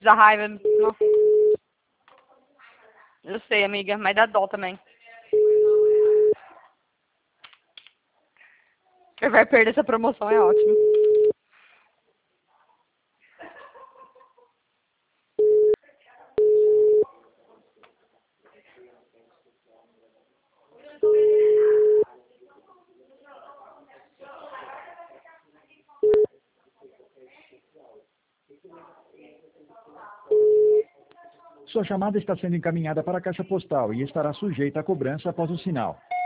Dá raiva. Nossa. Eu sei, amiga, mas dá dó também. Ele vai perder essa promoção, é ótimo. Sua chamada está sendo encaminhada para a caixa postal e estará sujeita a cobrança após o sinal.